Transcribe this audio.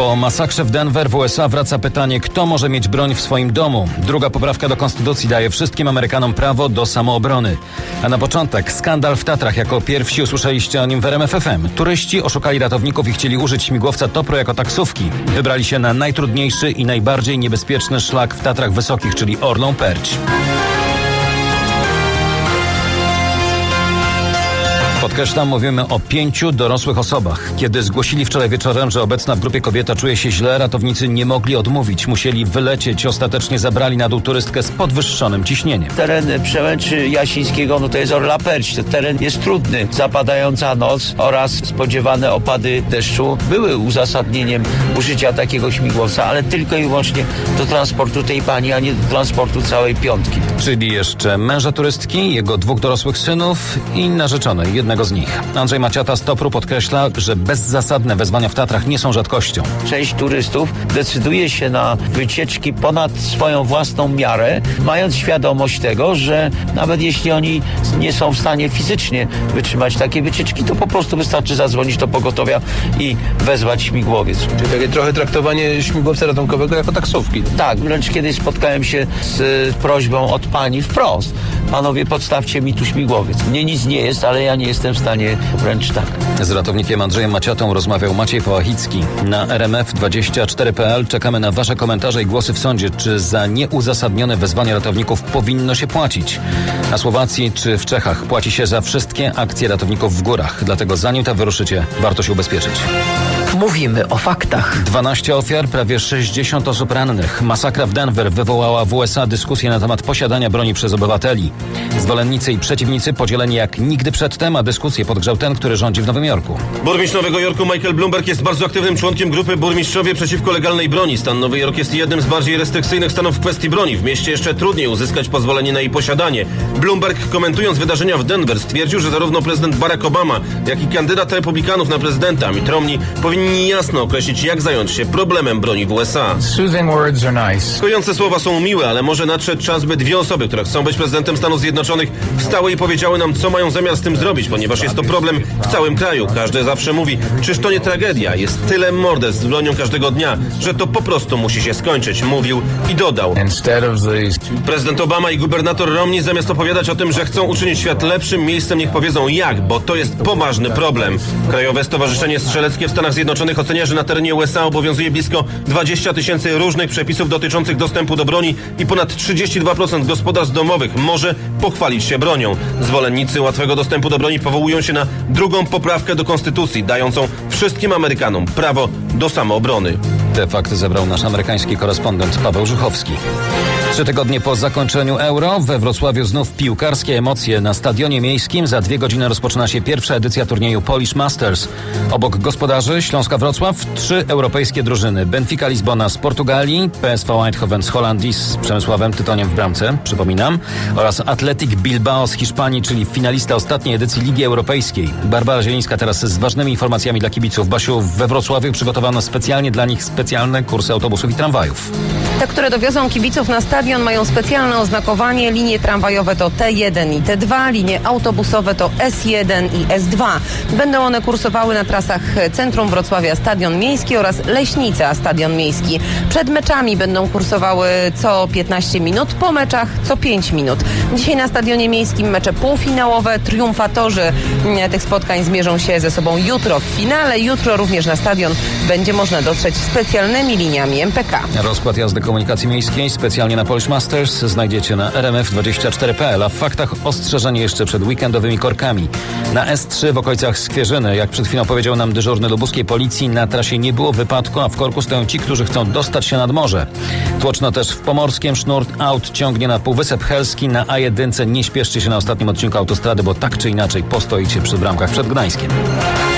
Po masakrze w Denver w USA wraca pytanie, kto może mieć broń w swoim domu. Druga poprawka do konstytucji daje wszystkim Amerykanom prawo do samoobrony. A na początek skandal w Tatrach. Jako pierwsi usłyszeliście o nim w RMF FM. Turyści oszukali ratowników i chcieli użyć śmigłowca Topro jako taksówki. Wybrali się na najtrudniejszy i najbardziej niebezpieczny szlak w Tatrach Wysokich, czyli Orlą Perć. Podkreślam, mówimy o 5 dorosłych osobach. Kiedy zgłosili wczoraj wieczorem, że obecna w grupie kobieta czuje się źle, ratownicy nie mogli odmówić. Musieli wylecieć. Ostatecznie zabrali na dół turystkę z podwyższonym ciśnieniem. Teren Przełęczy Jasińskiego, to jest Orla Perć. Ten teren jest trudny. Zapadająca noc oraz spodziewane opady deszczu były uzasadnieniem użycia takiego śmigłowca, ale tylko i wyłącznie do transportu tej pani, a nie do transportu całej piątki. Czyli jeszcze męża turystki, jego 2 dorosłych synów i narzeczonej jednego z nich. Andrzej Maciata z Topru podkreśla, że bezzasadne wezwania w Tatrach nie są rzadkością. Część turystów decyduje się na wycieczki ponad swoją własną miarę, mając świadomość tego, że nawet jeśli oni nie są w stanie fizycznie wytrzymać takiej wycieczki, to po prostu wystarczy zadzwonić do pogotowia i wezwać śmigłowiec. Czyli takie trochę traktowanie śmigłowca ratunkowego jako taksówki. Tak, wręcz kiedyś spotkałem się z prośbą od pani wprost. Panowie, podstawcie mi tu śmigłowiec. Mnie nic nie jest, ale ja nie jestem w stanie wręcz tak. Z ratownikiem Andrzejem Maciatą rozmawiał Maciej Pałachicki. Na RMF24.pl czekamy na wasze komentarze i głosy w sądzie. Czy za nieuzasadnione wezwania ratowników powinno się płacić? Na Słowacji czy w Czechach płaci się za wszystkie akcje ratowników w górach. Dlatego zanim tam wyruszycie, warto się ubezpieczyć. Mówimy o faktach. 12 ofiar, prawie 60 osób rannych. Masakra w Denver wywołała w USA dyskusję na temat posiadania broni przez obywateli. Zwolennicy i przeciwnicy podzieleni jak nigdy przedtem, a dyskusję podgrzał ten, który rządzi w Nowym Jorku. Burmistrz Nowego Jorku Michael Bloomberg jest bardzo aktywnym członkiem grupy Burmistrzowie przeciwko legalnej broni. Stan Nowy Jork jest jednym z bardziej restrykcyjnych stanów w kwestii broni. W mieście jeszcze trudniej uzyskać pozwolenie na jej posiadanie. Bloomberg, komentując wydarzenia w Denver, stwierdził, że zarówno prezydent Barack Obama, jak i kandydat republikanów na prezydenta Mitt Romney powinni jasno określić, jak zająć się problemem broni w USA. Kojące słowa są miłe, ale może nadszedł czas, by 2 osoby, które chcą być prezydentem Stanów Zjednoczonych, wstały i powiedziały nam, co mają zamiar z tym zrobić, ponieważ jest to problem w całym kraju. Każdy zawsze mówi, czyż to nie tragedia? Jest tyle morderstw z bronią każdego dnia, że to po prostu musi się skończyć, mówił i dodał. Prezydent Obama i gubernator Romney zamiast opowiadać o tym, że chcą uczynić świat lepszym miejscem, niech powiedzą jak, bo to jest poważny problem. Krajowe Stowarzyszenie Strzeleckie w Stanach Zjednoczonych ocenia, że na terenie USA obowiązuje blisko 20 000 różnych przepisów dotyczących dostępu do broni i ponad 32% gospodarstw domowych może pochwalić się bronią. Zwolennicy łatwego dostępu do broni powołują się na drugą poprawkę do konstytucji, dającą wszystkim Amerykanom prawo do samoobrony. Te fakty zebrał nasz amerykański korespondent Paweł Żuchowski. 3 tygodnie po zakończeniu Euro we Wrocławiu znów piłkarskie emocje. Na Stadionie Miejskim za 2 godziny rozpoczyna się pierwsza edycja turnieju Polish Masters. Obok gospodarzy Śląska Wrocław 3 europejskie drużyny. Benfica Lizbona z Portugalii, PSV Eindhoven z Holandii z Przemysławem Tytoniem w bramce, przypominam, oraz Athletic Bilbao z Hiszpanii, czyli finalista ostatniej edycji Ligi Europejskiej. Barbara Zielińska teraz z ważnymi informacjami dla kibiców. Basiu, we Wrocławiu przygotowano specjalnie dla nich specjalne kursy autobusów i tramwajów. Te, które dowiozą kibiców na stadion, mają specjalne oznakowanie. Linie tramwajowe to T1 i T2, linie autobusowe to S1 i S2. Będą one kursowały na trasach Centrum Wrocławia Stadion Miejski oraz Leśnica Stadion Miejski. Przed meczami będą kursowały co 15 minut, po meczach co 5 minut. Dzisiaj na Stadionie Miejskim mecze półfinałowe. Triumfatorzy tych spotkań zmierzą się ze sobą jutro w finale. Jutro również na stadion będzie można dotrzeć specjalnymi liniami MPK. Rozkład jazdy komunikacji miejskiej specjalnie na Polish Masters znajdziecie na RMF24.pl, a w faktach ostrzeżenie jeszcze przed weekendowymi korkami. Na S3 w okolicach Skwierzyny, jak przed chwilą powiedział nam dyżurny lubuskiej policji, na trasie nie było wypadku, a w korku stoją ci, którzy chcą dostać się nad morze. Tłoczno też w Pomorskiem, sznur aut ciągnie na Półwysep Helski, na A1 nie śpieszcie się na ostatnim odcinku autostrady, bo tak czy inaczej postoicie przy bramkach przed Gdańskiem.